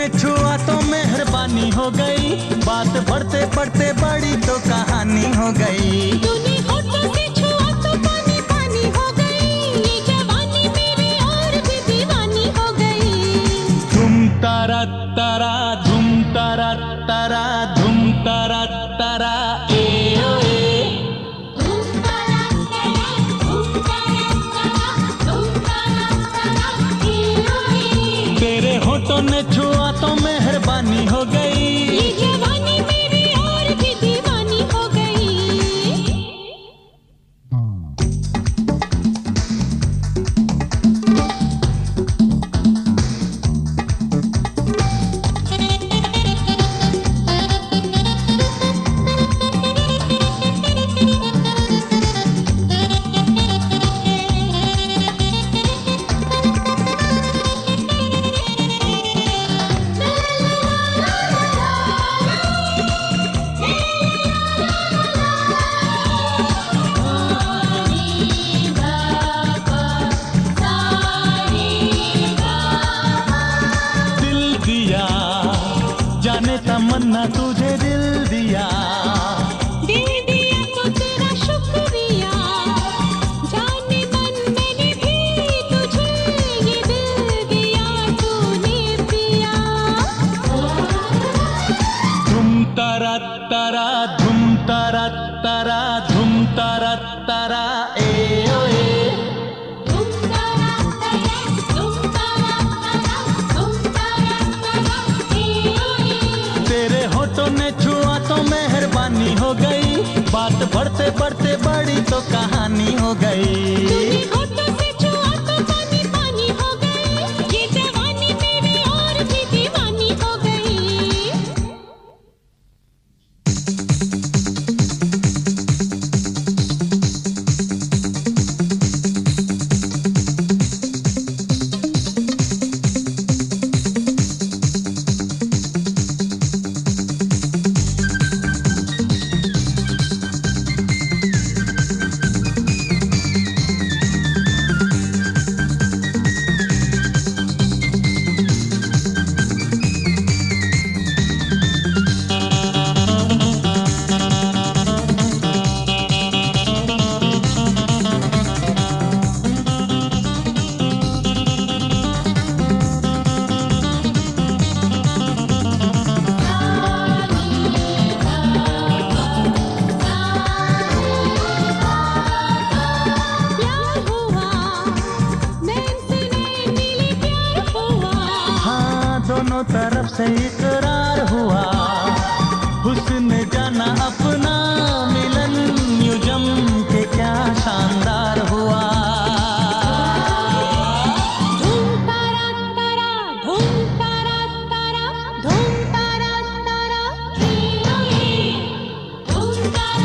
ने छुआ तो मेहरबानी हो गई, बात बढ़ते बढ़ते बड़ी तो कहानी हो गई। तूने होठों से छुआ तो पानी पानी हो गई, ये जवानी मेरी और भी दीवानी हो गई। धूम तारा तारा धूम तारा तारा धूम तारा तारा ए ओ ए। धूम तारा तारा धूम तारा तारा धूम तारा तारा ए ओ ए। तेरे होठों ने छुआ तो मेहरबानी हो गई, ये जवानी मेरी और भी दीवानी हो गई। जाने तमन्ना तुझे दिल दिया, दिल दिया तो तेरा शुक्रिया, जाने मन मैंने भी तुझे ये दिल दिया, तूने पिया। धूम तारा तारा धूम तारा तारा धूम तारा तारा ए ओ ए। धूम तारा तारा धूम तारा तारा धूम तारा तारा ए ओ ए। तेरे होठों ने छुआ तो मेहरबानी हो गई, बात बढ़ते बढ़ते बड़ी तो कहानी हो गई। तूने होठों से छुआ तो पानी पानी हो गई, ये जवानी मेरी और भी दीवानी हो गई। प्यार हुआ नैन से नैन मिले, प्यार हुआ हाँ दोनों तरफ से इकरार हुआ, हुस्न जाना अपना मिलन यूं जम के क्या शानदार हुआ। धूम तारा तारा धूम तारा तारा धूम तारा तारा ए ओ ए। धूम तारा